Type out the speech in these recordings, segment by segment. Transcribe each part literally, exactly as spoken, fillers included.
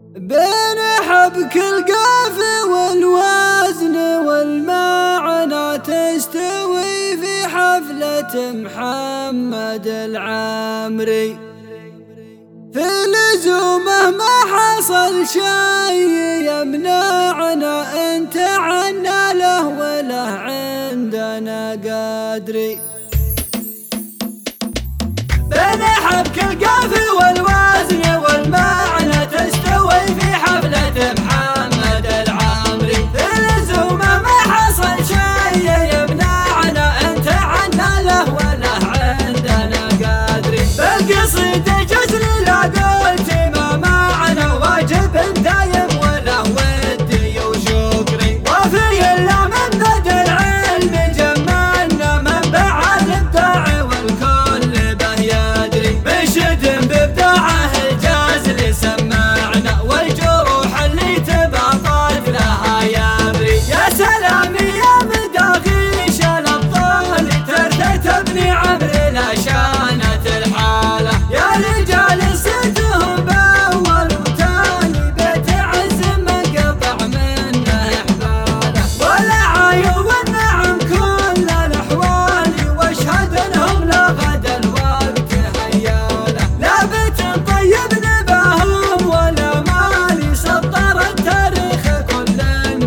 بين حبك القافي والوزن والمعنى تستوي في حفلة محمد العامري. في لزومه ما حصل شي يمنعنا انت عنا له وله عندنا قادري. بين حبك القافي والوزن والمعنى تستوي في حفلة محمد العامري. في لزومه ما حصل شي يمنعنا انت عنا له وله عندنا قادري. بالقصيدة جزل لا قلت ما معنى واجب دايم وله ودي وشكري. وفي الا من بدا العلم جمعنا منبع الابداع والكل به يدري. بشد بابداعه الجازل سمعنا والجروح اللي تبطل لها يبري. يا سلام يا مداغيش الابطال ترثى تبني عمري لا شانت الحاله. يا رجال ستهم باول وتاني بيت عز من قطع منه حباله. ولا عايض والنعم كل الاحوال واشهد انهم لغد الوقت هياله. لا بيت طيب نباهم ولا مالي سطر التاريخ كل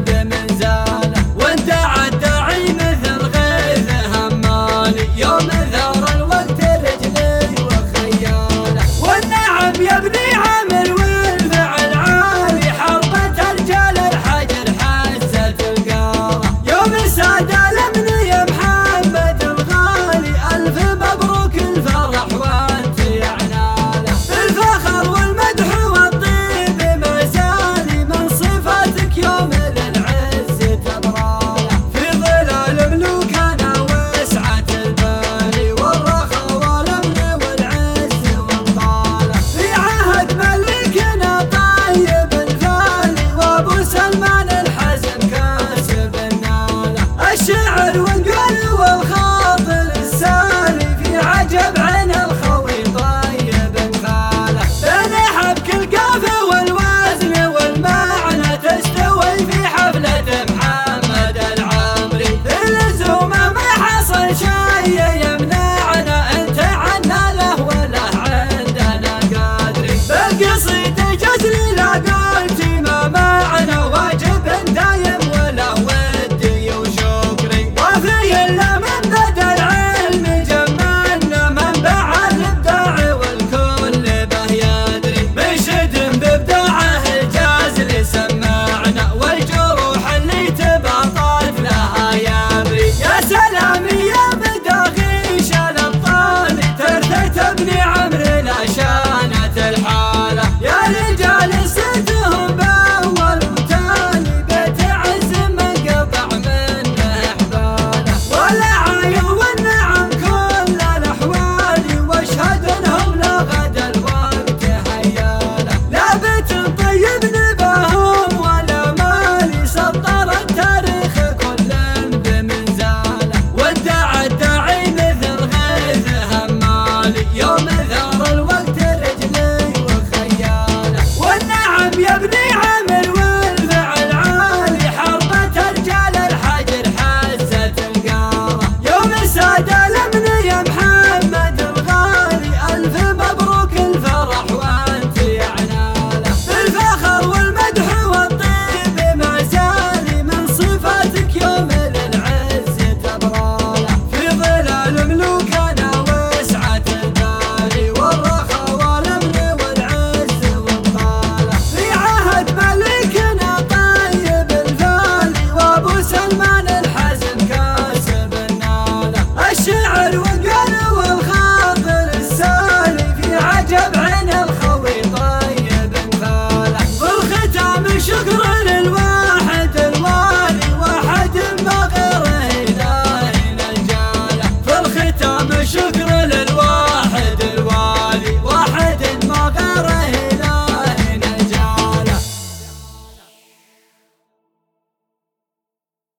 بمنزاله. وانت عالداعي مثل غيث همالي يوم ثار الوقت رجلي وخياله. والنعم يبني عمل والفعل عالي حربة رجال الحجر حست القاره. يوم ساد الامن يا محمد الغالي الف مبروك الفرح وانت يعناله. الفخر والمدح والطيب ما زالي من صفاتك يوم للعز تبراله. في ظلال ملوكنا وسعة البال والرخاء والامن والعز والطاله. في عهد ملكنا طيب الفالي وابو سلمان الحزن كاسب الناله. الشعر ونقول والخاطر السالي في عجب عين الخوي طيب انفاله. بين حبك القافي والوزن والمعنى تستوي في حفلة محمد العامري. في لزومه ما حصل شي يمنعنا انت عنا له وله عندنا قادري. بالقصيدة جزلي لا قلت ما معنى واجب دايم وله ودي وشكري. وفي الا من بدا العلم جمعنا منبع الابداع والكل به يدري. بشد بابداعه الجازل سمعنا والجروح اللي تبطل لها يبري. يا سلام يا مداغيش الابطال ترثى تبني عمري لا شانت الحاله. يا رجال ستهم باول وتاني بيت عز من قطع منه حباله. ولا عايض والنعم كل الاحوال واشهد انهم لغد الوقت هياله. لا بيت طيب نباهم ولا مالي سطر التاريخ كل بمنزاله. وادعى الداعي مثل غيث همالي يوم ثار الوقت رجلي وخياله. والنعم يبني عمل والفعل عالي حربة رجال الحجر حست القاره. يوم ساد الامن يا محمد الغالي الف مبروك الفرح وانت يعناله. الفخر والمدح والطيب ما زالي من صفاتك يوم للعز تبراله. في ظلال ملوكنا وسعة البال والرخاء والامن والعز والطاله. في عهد ملكنا طيب الفالي وابو سلمان الحزن كاسب الناله. الشعر